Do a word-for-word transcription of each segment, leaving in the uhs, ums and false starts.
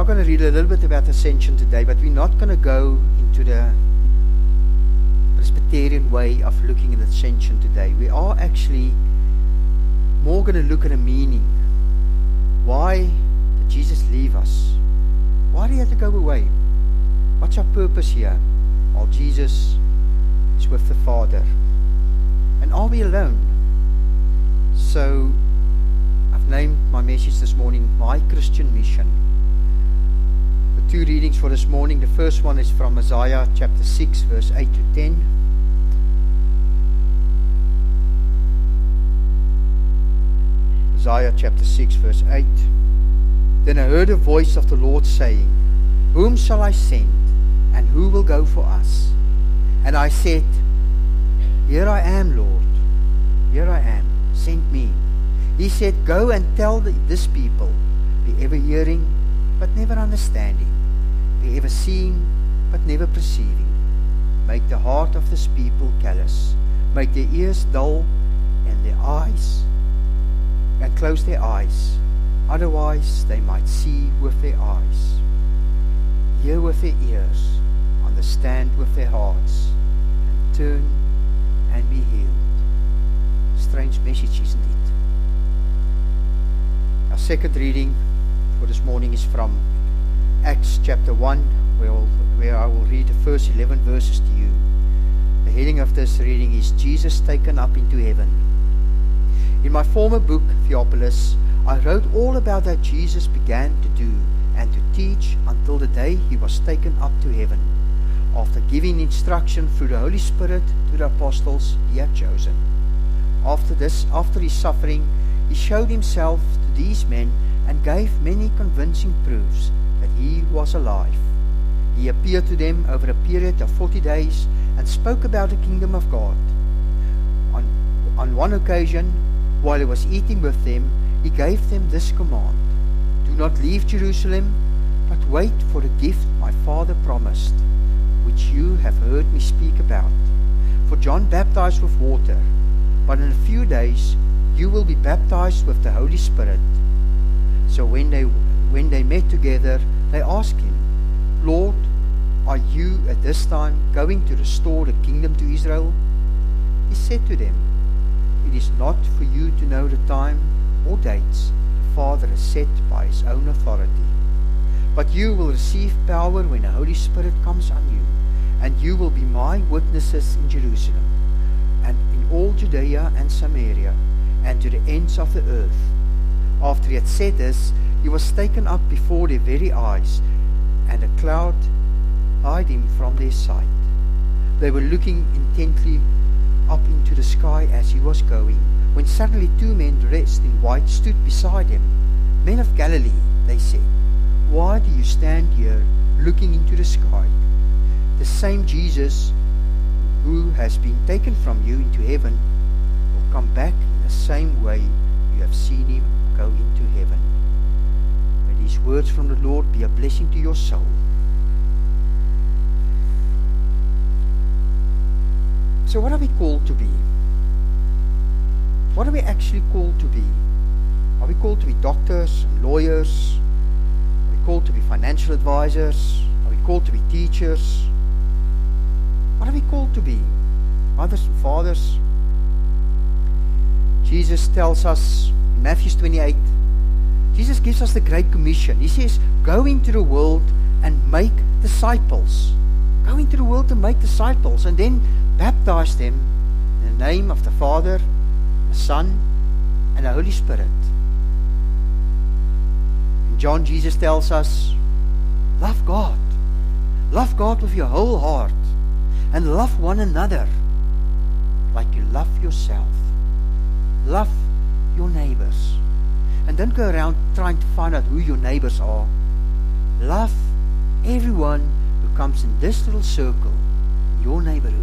going to read a little bit about ascension today, but we're not going to go into the Presbyterian way of looking at ascension today. We are actually more going to look at a meaning. Why did Jesus leave us? Why did he have to go away? What's our purpose here while Jesus is with the Father? And are we alone? So I've named my message this morning, My Christian Mission. The two readings for this morning, the first one is from Isaiah chapter six, verse eight to ten. Isaiah chapter six, verse eight. Then I heard a voice of the Lord saying, Whom shall I send, and who will go for us? And I said, Here I am, Lord. Here I am. Send me. He said, Go and tell the, this people, be ever hearing, but never understanding, be ever seeing, but never perceiving. Make the heart of this people callous, make their ears dull, and their eyes, and close their eyes. Otherwise they might see with their eyes, hear with their ears, understand with their hearts, and turn and be healed. Strange message, isn't it? Our second reading for this morning is from Acts chapter one, where, I'll, where I will read the first eleven verses to you. The heading of this reading is Jesus taken up into heaven. In my former book, Theophilus, I wrote all about that Jesus began to do and to teach until the day he was taken up to heaven, after giving instruction through the Holy Spirit to the apostles he had chosen. After this, after his suffering, he showed himself to these men and gave many convincing proofs that he was alive. He appeared to them over a period of forty days and spoke about the kingdom of God. On, on one occasion, while he was eating with them, he gave them this command: Do not leave Jerusalem, but wait for the gift my Father promised, which you have heard me speak about. For John baptized with water, but in a few days you will be baptized with the Holy Spirit. So when they when they met together, they asked him, Lord, are you at this time going to restore the kingdom to Israel? He said to them, It is not for you to know the time or dates the Father has set by his own authority. But you will receive power when the Holy Spirit comes on you, and you will be my witnesses in Jerusalem, and in all Judea and Samaria, and to the ends of the earth. After he had said this, he was taken up before their very eyes, and a cloud hid him from their sight. They were looking intently up into the sky as he was going, when suddenly two men dressed in white stood beside him. Men of Galilee, they said, why do you stand here looking into the sky? The same Jesus who has been taken from you into heaven will come back in the same way you have seen him go into heaven. May these words from the Lord be a blessing to your soul. So what are we called to be? What are we actually called to be? Are we called to be doctors and lawyers? Are we called to be financial advisors? Are we called to be teachers? What are we called to be? Mothers and fathers? Jesus tells us in Matthew twenty-eight, Jesus gives us the Great Commission. He says, go into the world and make disciples. Go into the world to make disciples, and then baptize them in the name of the Father, the Son, and the Holy Spirit. In John, Jesus tells us, love God. Love God with your whole heart, and love one another like you love yourself. Love your neighbors. And don't go around trying to find out who your neighbors are. Love everyone who comes in this little circle, in your neighborhood.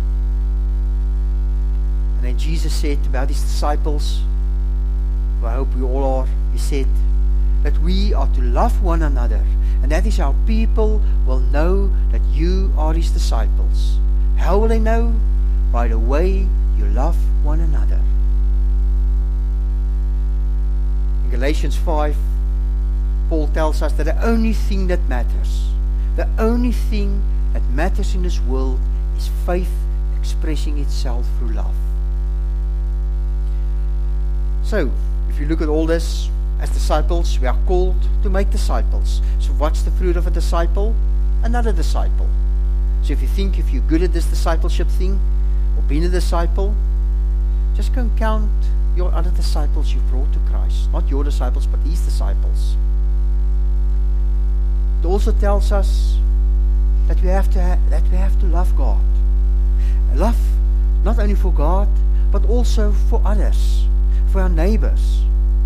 And then Jesus said about his disciples, who I hope we all are, he said that we are to love one another, and that is how people will know that you are his disciples. How will they know? By the way you love one another. In Galatians five, Paul tells us that the only thing that matters, the only thing that matters in this world is faith expressing itself through love. So, if you look at all this, as disciples, we are called to make disciples. So what's the fruit of a disciple? Another disciple. So if you think if you're good at this discipleship thing, or being a disciple, just go and count your other disciples you've brought to Christ. Not your disciples, but His disciples. It also tells us that we have to ha- that we have to love God. Love not only for God, but also for others, for our neighbors.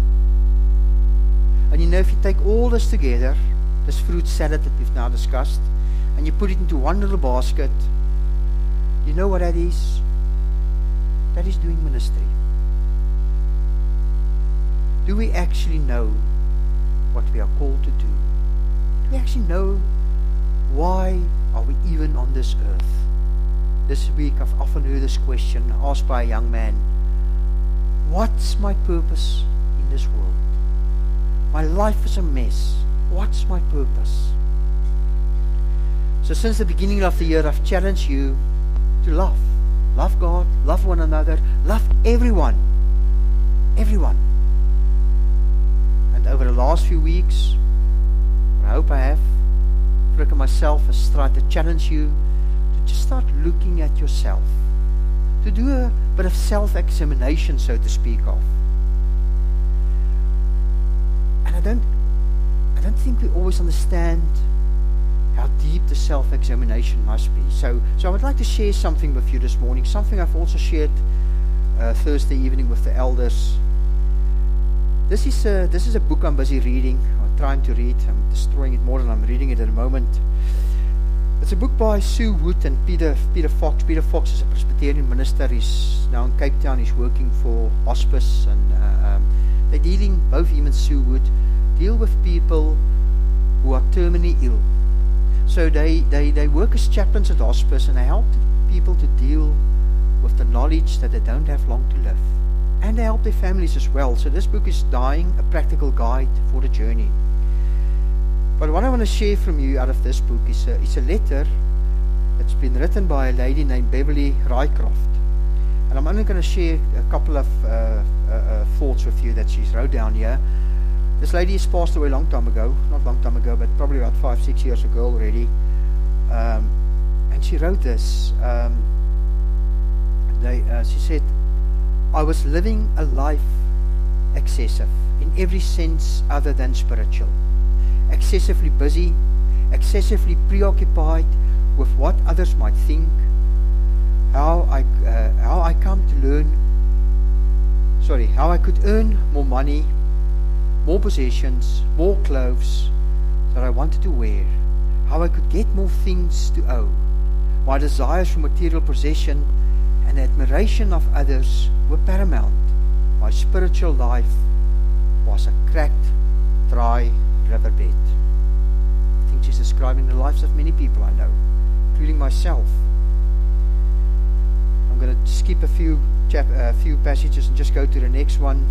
And you know, if you take all this together, this fruit salad that we've now discussed, and you put it into one little basket, you know what that is? That is doing ministry. Do we actually know what we are called to do? Do we actually know why are we even on this earth? This week I've often heard this question asked by a young man. What's my purpose in this world? My life is a mess. What's my purpose? So since the beginning of the year, I've challenged you to love. Love God, love one another, love everyone. Everyone. And over the last few weeks, I hope I have, Frick and myself has tried to challenge you to just start looking at yourself. To do a bit of self-examination, so to speak of. And I don't, I don't think we always understand how deep the self-examination must be. So, so I would like to share something with you this morning, something I've also shared uh, Thursday evening with the elders. This is a, this is a book I'm busy reading, or trying to read. I'm destroying it more than I'm reading it at the moment. It's a book by Sue Wood and Peter Peter Fox. Peter Fox is a Presbyterian minister. He's now in Cape Town. He's working for hospice, and uh, um, they're dealing, both him and Sue Wood, deal with people who are terminally ill. So they, they, they work as chaplains at hospice, and they help people to deal with the knowledge that they don't have long to live. And they help their families as well. So this book is Dying, a practical guide for the journey. But what I want to share from you out of this book is a, is a letter that's been written by a lady named Beverly Rycroft. And I'm only going to share a couple of uh, uh, uh, thoughts with you that she's wrote down here. This lady has passed away a long time ago. Not long time ago, but probably about five, six years ago already. Um, and she wrote this. Um, they, uh, she said, I was living a life excessive in every sense other than spiritual. Excessively busy, excessively preoccupied with what others might think, how I uh, how I come to learn, sorry, how I could earn more money, more possessions, more clothes that I wanted to wear, how I could get more things to owe. My desires for material possession and the admiration of others were paramount. My spiritual life was a cracked, dry riverbed. I think she's describing the lives of many people I know, including myself. I'm going to skip a few chap, a uh, few passages and just go to the next one.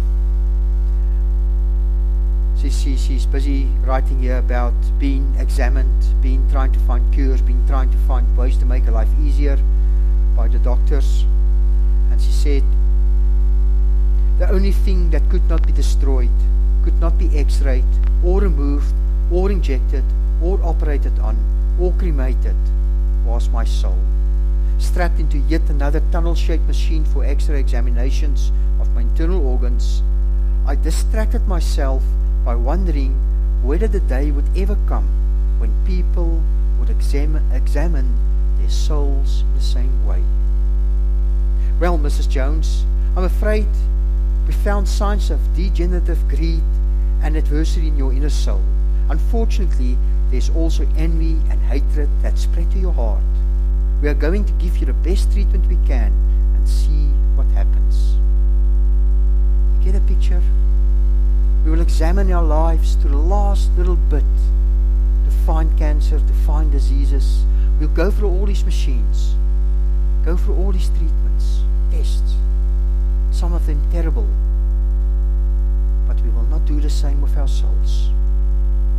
She, she, she's busy writing here about being examined, being trying to find cures, being trying to find ways to make her life easier by the doctors. And she said, the only thing that could not be destroyed, could not be x-rayed, or removed, or injected, or operated on, or cremated, was my soul. Strapped into yet another tunnel-shaped machine for x-ray examinations of my internal organs, I distracted myself by wondering whether the day would ever come when people would examine, examine their souls in the same way. Well, Missus Jones, I'm afraid we found signs of degenerative greed and adversity in your inner soul. Unfortunately, there's also envy and hatred that spread to your heart. We are going to give you the best treatment we can and see what happens. You get a picture? We will examine our lives to the last little bit to find cancer, to find diseases. We'll go through all these machines, go through all these treatments, tests, some of them terrible. But we will not do the same with our souls.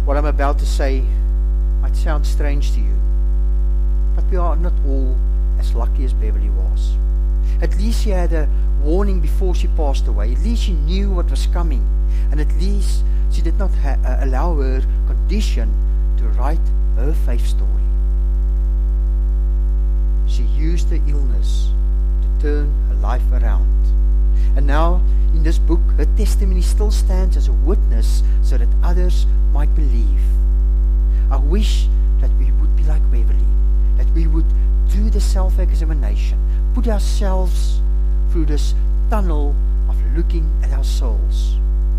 what I'm about to say might sound strange to you, but we are not all as lucky as Beverly was. At least she had a warning before she passed away. At least she knew what was coming, and at least she did not ha- uh, allow her condition to write her faith story. She used the illness to turn her life around. And now, in this book, her testimony still stands as a witness so that others might believe. I wish that we would be like Beverly, that we would do the self-examination, put ourselves through this tunnel of looking at our souls.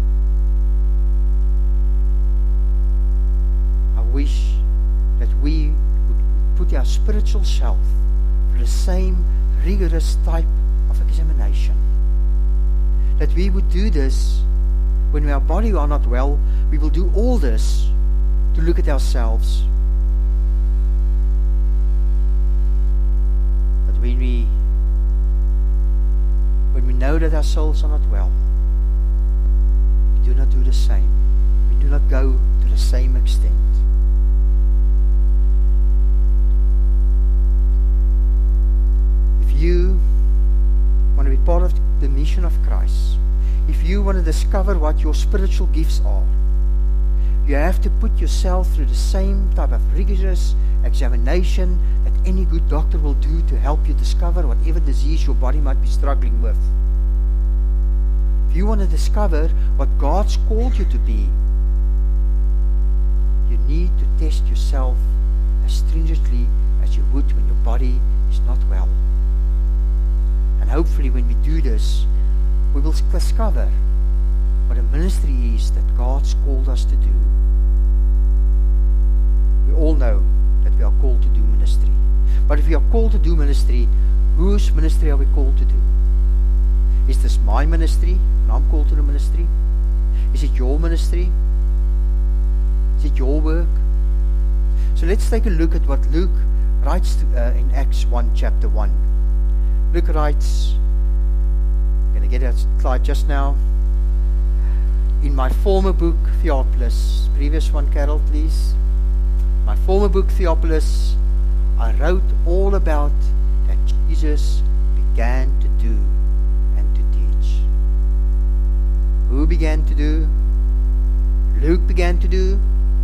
I wish that we would put our spiritual self through the same rigorous type of examination. That we would do this when our body are not well. We will do all this to look at ourselves. But when we when we know that our souls are not well, we do not do the same. We do not go to the same extent. If you want to be part of the mission of Christ, if you want to discover what your spiritual gifts are, you have to put yourself through the same type of rigorous examination that any good doctor will do to help you discover whatever disease your body might be struggling with. If you want to discover what God's called you to be, you need to test yourself as stringently as you would when your body is not well. And hopefully when we do this, we will discover what a ministry is that God's called us to do. We all know that we are called to do ministry. But if we are called to do ministry, whose ministry are we called to do? Is this my ministry, and I'm called to the ministry? Is it your ministry? Is it your work? So let's take a look at what Luke writes to, uh, in Acts one, chapter one. Luke writes, I'm going to get that slide just now. In my former book, Theophilus, previous one, Carol, please. My former book, Theophilus, I wrote all about that Jesus began to do and to teach. Who began to do? Luke began to do.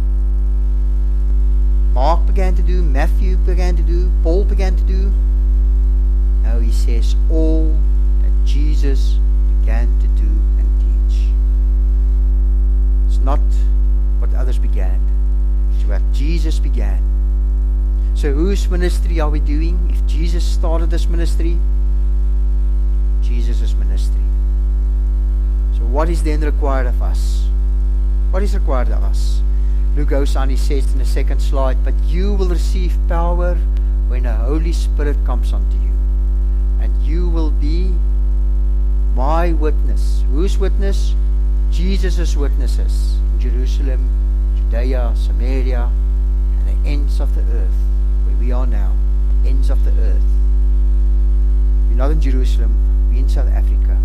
Mark began to do. Matthew began to do. Paul began to do. Now he says all that Jesus began to do and teach. It's not what others began. It's what Jesus began. So whose ministry are we doing? If Jesus started this ministry, Jesus' ministry. So what is then required of us? What is required of us? Luke goes on, he says in the second slide, but you will receive power when the Holy Spirit comes unto you. And you will be my witness. Whose witness? Jesus' witnesses in Jerusalem, Judea, Samaria, and the ends of the earth, where we are now, ends of the earth. We're not in Jerusalem, we're in South Africa.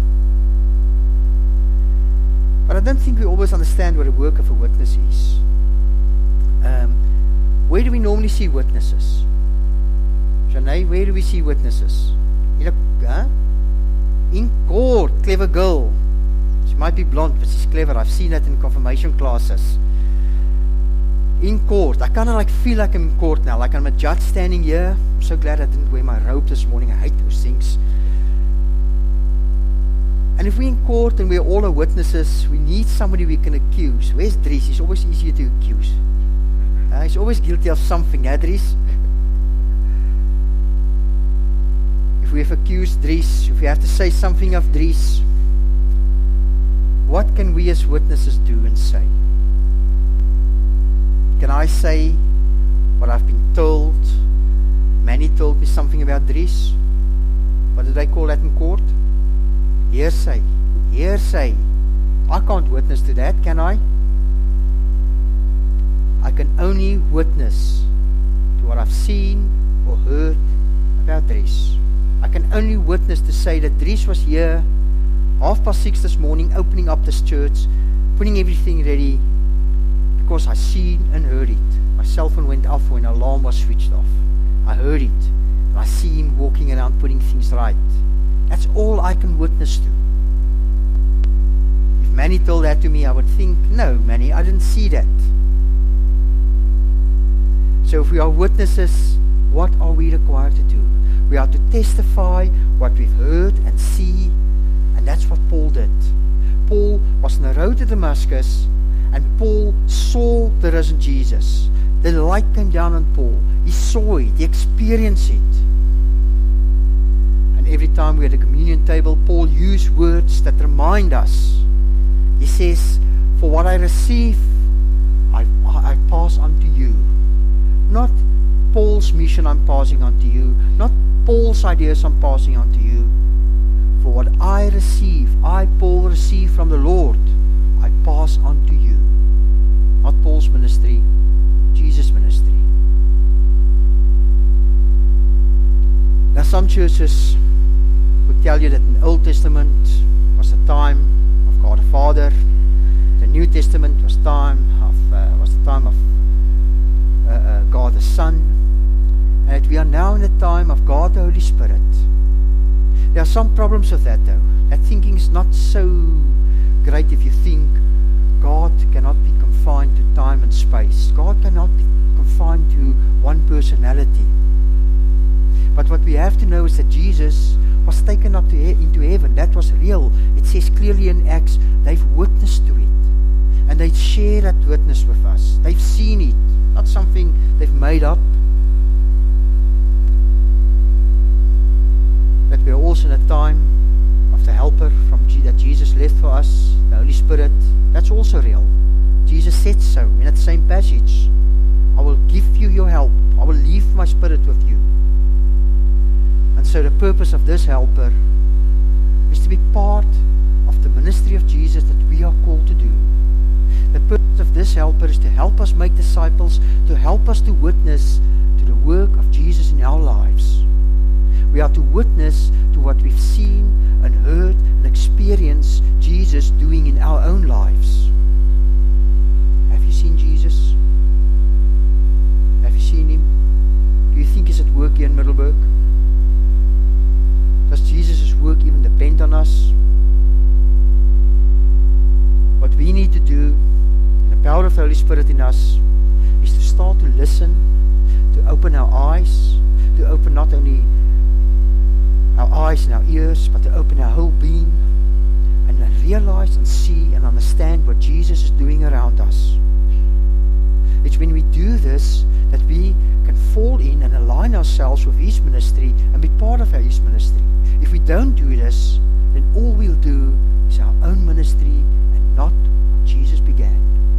But I don't think we always understand what the work of a witness is. Um, where do we normally see witnesses? Janae, where do we see witnesses? In a, huh? In court. Clever girl. She might be blonde, but she's clever. I've seen that in confirmation classes. In court. I kind of like feel like I'm in court now, like I'm a judge standing here. I'm so glad I didn't wear my robe this morning. I hate those things. And if we're in court and we're all our witnesses, we need somebody we can accuse. Where's Dries? He's always easier to accuse. Uh, he's always guilty of something, eh, Dries? If we have accused Dries, if we have to say something of Dries, what can we as witnesses do and say? Can I say what I've been told? Manny told me something about Dries. What did they call that in court? Hearsay. Hearsay. I can't witness to that, can I? I can only witness to what I've seen or heard about Dries. I can only witness to say that Dries was here half past six this morning, opening up this church, putting everything ready, because I seen and heard it. My cell phone went off when an alarm was switched off. I heard it. And I see him walking around putting things right. That's all I can witness to. If Manny told that to me, I would think, no, Manny, I didn't see that. So if we are witnesses, what are we required to do? We are to testify what we've heard and see, and that's what Paul did. Paul was on the road to Damascus, and Paul saw the risen Jesus. The light came down on Paul. He saw it, he experienced it. And every time we had a communion table, Paul used words that remind us. He says, for what I receive, I, I pass on to you. Not Paul's mission I'm passing on to you, not Paul's ideas I'm passing on to you. For what I receive, I, Paul, receive from the Lord, I pass on to you. Not Paul's ministry, Jesus' ministry. Now some churches would tell you that in the Old Testament was the time of God the Father, the New Testament was time of uh, was the time of uh, uh, God the Son, and that we are now in the time of God the Holy Spirit. There are some problems with that though. That thinking is not so great if you think God cannot be confined to time and space. God cannot be confined to one personality. But what we have to know is that Jesus was taken up to he- into heaven. That was real. It says clearly in Acts, they've witnessed to it. And they share that witness with us. They've seen it. Not something they've made up. That we're also in a time of the helper from G- that Jesus left for us, the Holy Spirit. That's also real. Jesus said so in that same passage. I will give you your help. I will leave my Spirit with you. And so the purpose of this helper is to be part of the ministry of Jesus that we are called to do. The purpose of this helper is to help us make disciples, to help us to witness to the work of Jesus in our lives. We are to witness to what we've seen and heard and experienced Jesus doing in our own lives. Have you seen Jesus? Have you seen him? Do you think he's at work here in Middelburg? Does Jesus' work even depend on us? What we need to do, in the power of the Holy Spirit in us, is to start to listen, to open our eyes, to open not only our eyes and our ears, but to open our whole being and realize and see and understand what Jesus is doing around us. It's when we do this that we can fall in and align ourselves with His ministry and be part of His ministry. If we don't do this, then all we'll do is our own ministry and not what Jesus began.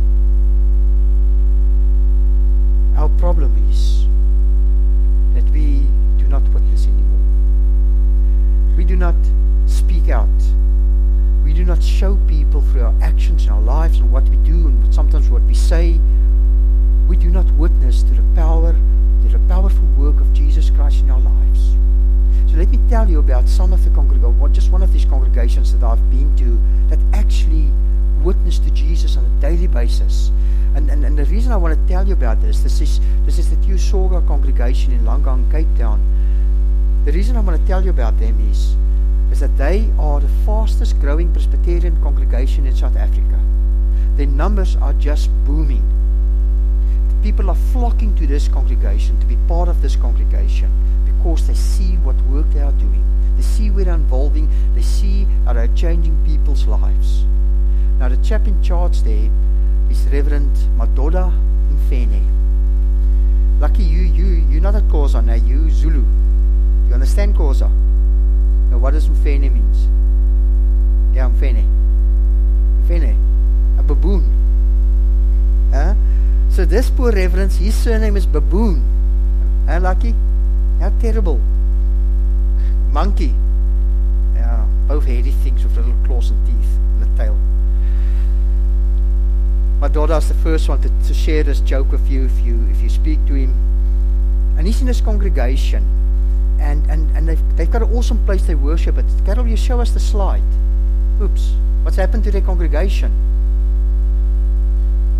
Our problem is that we do not witness anymore. We do not speak out. We do not show people through our actions and our lives and what we do and sometimes what we say. We do not witness to the power, to the powerful work of Jesus Christ in our lives. So let me tell you about some of the congregations, just one of these congregations that I've been to that actually witness to Jesus on a daily basis. And, and, and the reason I want to tell you about this, this is, this is the Tusoga congregation in Langang, Cape Town. The reason I want to tell you about them is, is that they are the fastest growing Presbyterian congregation in South Africa. Their numbers are just booming. People are flocking to this congregation, to be part of this congregation, because they see what work they are doing. They see where they're involving. They see how they're changing people's lives. Now the chap in charge there is Reverend Madoda Mfene. Lucky you, you, you're not a Xhosa, now you Zulu. You understand Xhosa? Now what does Mfene means? Yeah, Mfene. Mfene. A baboon. Huh? So this poor reverend, his surname is Baboon. Huh, Lucky? How terrible. Monkey. Yeah, both hairy things with little claws and teeth and a tail. My daughter is the first one to, to share this joke with you if you if you speak to him. And he's in this congregation. And, and, and they've, they've got an awesome place they worship at. Carol, you show us the slide. Oops. What's happened to their congregation?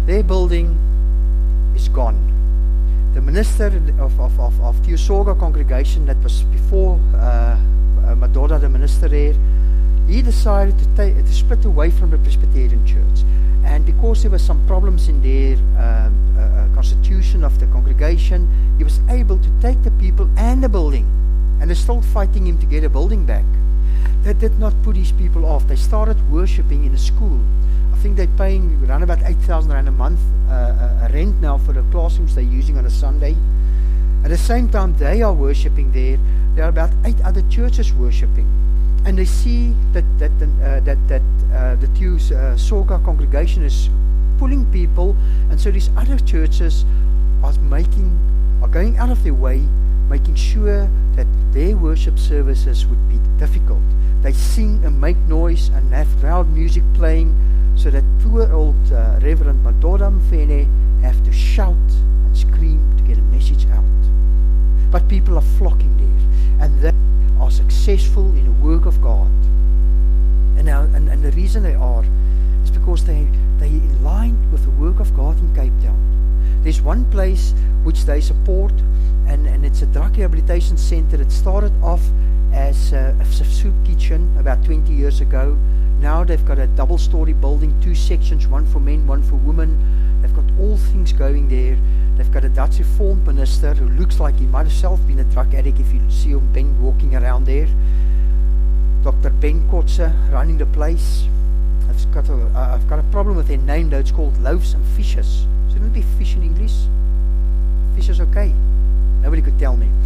Their building is gone. The minister of, of, of, of Teosoga congregation that was before uh, uh, my daughter, the minister there, he decided to, take, to split away from the Presbyterian church. And because there were some problems in their um, uh, constitution of the congregation, he was able to take the people and the building. And they're still fighting him to get a building back. That did not put these people off. They started worshipping in a school. I think they're paying around about eight thousand rand a month uh, a rent now for the classrooms they're using on a Sunday. At the same time they are worshipping there, there are about eight other churches worshipping. And they see that that uh, that that uh, the Teosoga congregation is pulling people, and so these other churches are making are going out of their way, making sure that their worship services would be difficult. They sing and make noise and have loud music playing, so that poor old uh, Reverend Madoda Mfene have to shout and scream to get a message out. But people are flocking there, and they are successful in the work of God. And, now, and, and the reason they are is because they they in line with the work of God in Cape Town. There's one place which they support, and, and it's a drug rehabilitation center that started off as a, a soup kitchen about twenty years ago. Now they've got a double-story building, two sections, one for men, one for women. They've got all things going there. They've got a Dutch Reformed minister who looks like he might have himself been a drug addict if you see him Ben walking around there. Doctor Ben Kotze running the place. I've got, a, uh, I've got a problem with their name though. It's called Loaves and Fishes. Shouldn't it be fish in English? Fish is okay. Nobody could tell me.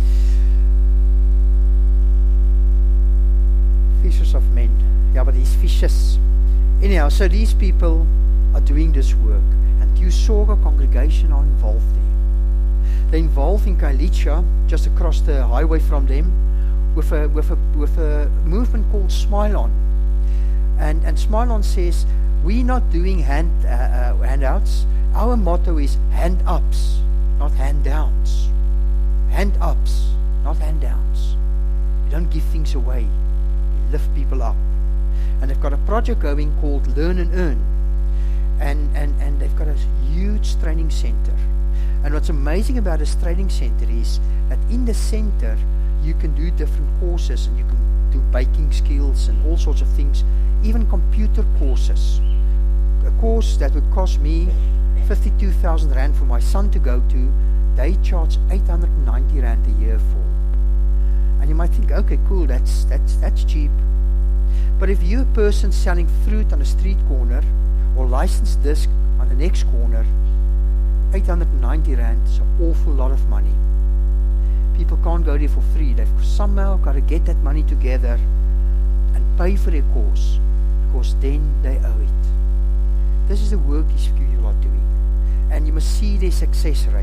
Fishers of men. Yeah, but these fishes. Anyhow, so these people are doing this work. And Teosoga congregation are involved there. They're involved in Kailicha, just across the highway from them, with a with a with a movement called Smile On. And and Smile On says, we're not doing hand uh, uh, handouts. Our motto is hand ups, not hand downs. Hand ups, not hand downs. We don't give things away. We lift people up. And they've got a project going called Learn and Earn. And, and, and they've got a huge training center. And what's amazing about this training center is that in the center, you can do different courses, and you can do baking skills and all sorts of things, even computer courses. A course that would cost me fifty-two thousand rand for my son to go to, they charge eight hundred ninety rand a year for. And you might think, okay, cool, that's, that's, that's cheap. But if you're a person selling fruit on a street corner or licensed disc on the next corner, eight hundred ninety rand is an awful lot of money. People can't go there for free. They've somehow got to get that money together and pay for their course, because then they owe it. This is the work these people are doing. And you must see their success rate.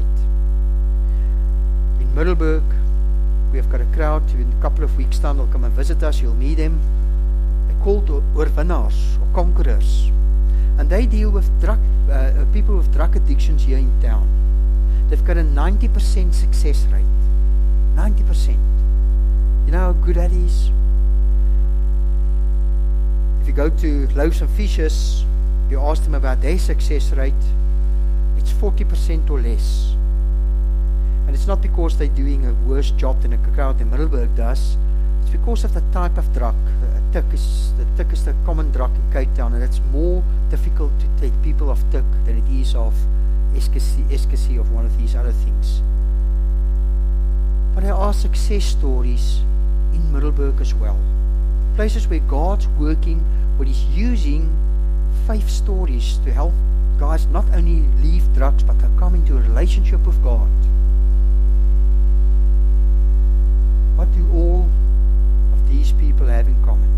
In Middelburg, we have got a crowd who in a couple of weeks' time will come and visit us. You'll meet them. They're called oorwinnaars or conquerors. And they deal with drug, uh, people with drug addictions here in town. They've got a ninety percent success rate. ninety percent. You know how good that is? If you go to Loaves and Fishes, you ask them about their success rate, it's forty percent or less. And it's not because they're doing a worse job than a crowd in Middelburg does. It's because of the type of drug. A tic is, the tic is the common drug in Cape Town, and it's more difficult to take people off tic than it is of ecstasy of one of these other things. But there are success stories in Middelburg as well. Places where God's working, where He's using faith stories to help guys not only leave drugs, but to come into a relationship with God. What do all of these people have in common?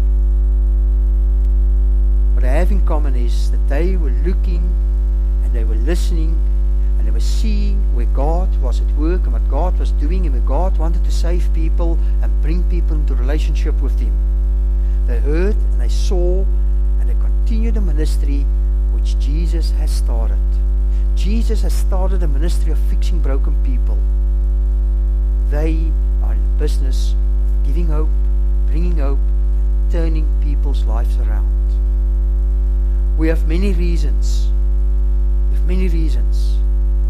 What they have in common is that they were looking and they were listening and they were seeing where God was at work and what God was doing, and where God wanted to save people and bring people into relationship with Him. They heard and they saw, and they continued the ministry which Jesus has started. Jesus has started a ministry of fixing broken people. They are in the business of giving hope, bringing hope, and turning people's lives around. We have many reasons. We have many reasons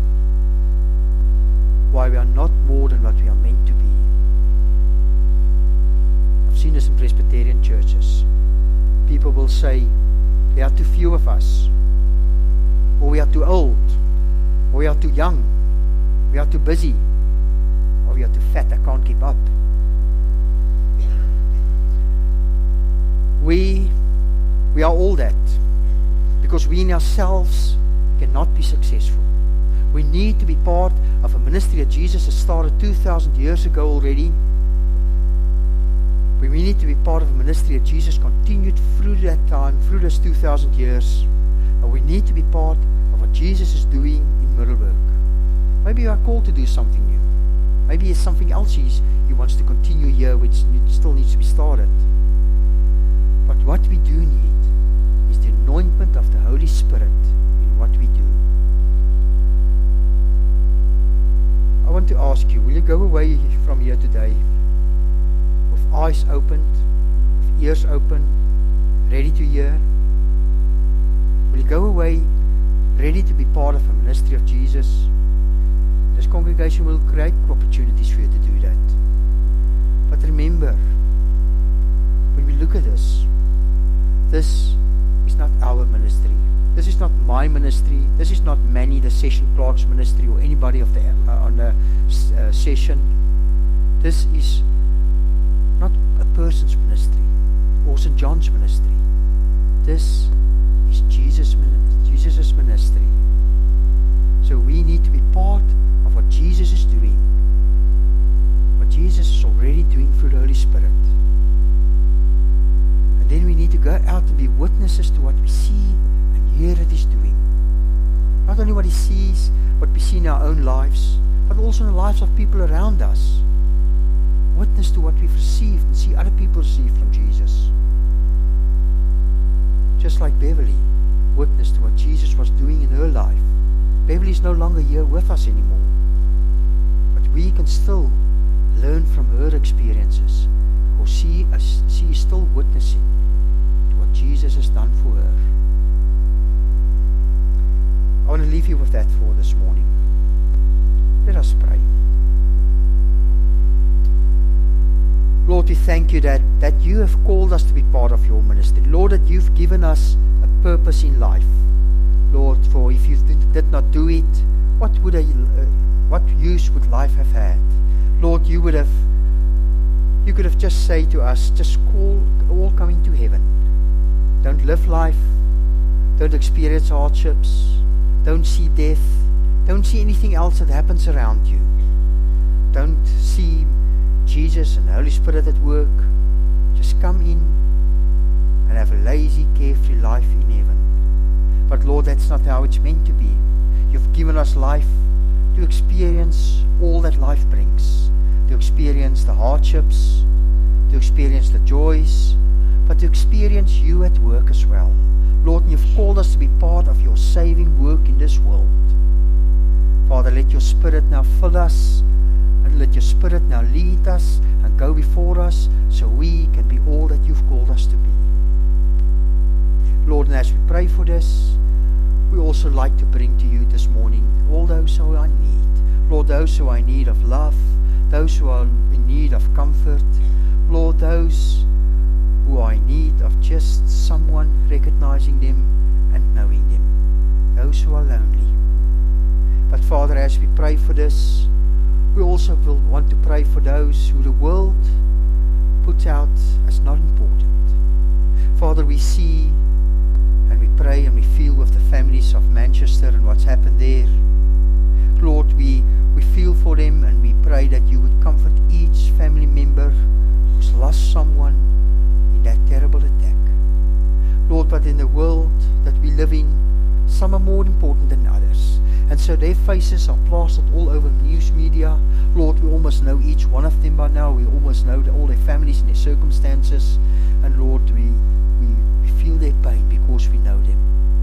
why we are not more than what we are meant to be. I've seen this in Presbyterian churches. People will say, there are too few of us, or we are too old, or we are too young, we are too busy, or we are too fat, I can't keep up. We, we are all that, because we in ourselves cannot be successful. We need to be part of a ministry that Jesus has started two thousand years ago already. We need to be part of a ministry that Jesus continued through that time, through those two thousand years. And we need to be part of what Jesus is doing in Middelburg. Maybe you are called to do something new. Maybe it's something else he's, he wants to continue here, which still needs to be started. But what we do need is the anointment of the Holy Spirit in what we do. I want to ask you, will you go away from here today with eyes opened, with ears open, ready to hear? Will you go away ready to be part of the ministry of Jesus? This congregation will create opportunities for you to do that. But remember, when we look at this, this is not our ministry. This is not my ministry. This is not Manny, the session clerk's ministry, or anybody of the uh, on the uh, session. This is not a person's ministry or Saint John's ministry. This is Jesus' Jesus's ministry. So we need to be part of what Jesus is doing, what Jesus is already doing through the Holy Spirit. And then we need to go out and be witnesses to what we see and hear that He's doing. Not only what He sees, what we see in our own lives, but also in the lives of people around us. Witness to what we've received and see other people receive from Jesus. Just like Beverly witnessed to what Jesus was doing in her life. Beverly is no longer here with us anymore. But we can still learn from her experiences, or see as she is still witnessing to what Jesus has done for her. I want to leave you with that for this morning. Let us pray. Lord, we thank you that, that you have called us to be part of your ministry. Lord, that you've given us a purpose in life. Lord, for if you did not do it, what would a, uh, what use would life have had? Lord, you would have, you could have just said to us, just call, all coming to heaven. Don't live life. Don't experience hardships. Don't see death. Don't see anything else that happens around you. Don't see Jesus and the Holy Spirit at work. Just come in and have a lazy, carefree life in heaven. But Lord, that's not how it's meant to be. You've given us life to experience all that life brings, to experience the hardships, to experience the joys, but to experience you at work as well. Lord, you've called us to be part of your saving work in this world. Father, let your Spirit now fill us, and let your Spirit now lead us and go before us, so we can be all that you've called us to be. Lord, and as we pray for this, we also like to bring to you this morning all those who are in need. Lord, those who are in need of love, those who are in need of comfort. Lord, those who are in need of just someone recognizing them and knowing them. Those who are lonely. But Father, as we pray for this, we also will want to pray for those who the world puts out as not important. Father, we see and we pray and we feel with the families of Manchester and what's happened there. Lord, we, we feel for them and we pray that you would comfort each family member who's lost someone in that terrible attack. Lord, but in the world that we live in, some are more important than others. And so their faces are plastered all over news media. Lord, we almost know each one of them by now. We almost know all their families and their circumstances. And Lord, we, we, we feel their pain because we know them.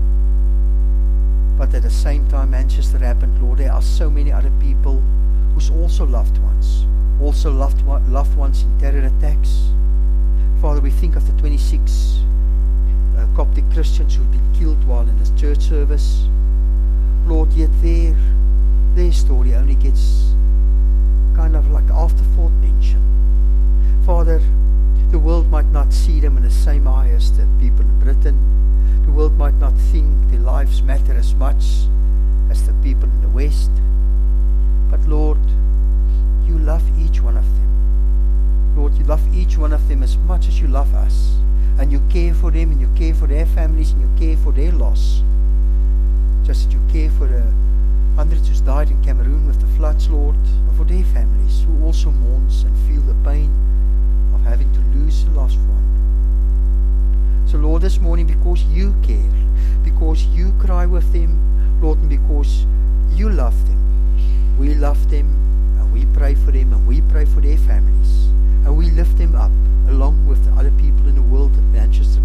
But at the same time Manchester happened, Lord, there are so many other people who's also loved ones. Also loved, loved ones in terror attacks. Father, we think of the twenty-six uh, Coptic Christians who've been killed while in this church service. Lord, yet their, their story only gets kind of like afterthought mention. Father, the world might not see them in the same eye as the people in Britain. The world might not think their lives matter as much as the people in the West. But Lord, you love each one of them. Lord, you love each one of them as much as you love us. And you care for them, and you care for their families, and you care for their loss. Just as you care for the hundreds who died in Cameroon with the floods, Lord, and for their families who also mourns and feel the pain of having to lose the last one. So Lord, this morning, because you care, because you cry with them, Lord, and because you love them, we love them, and we pray for them, and we pray for their families, and we lift them up along with the other people in the world at Manchester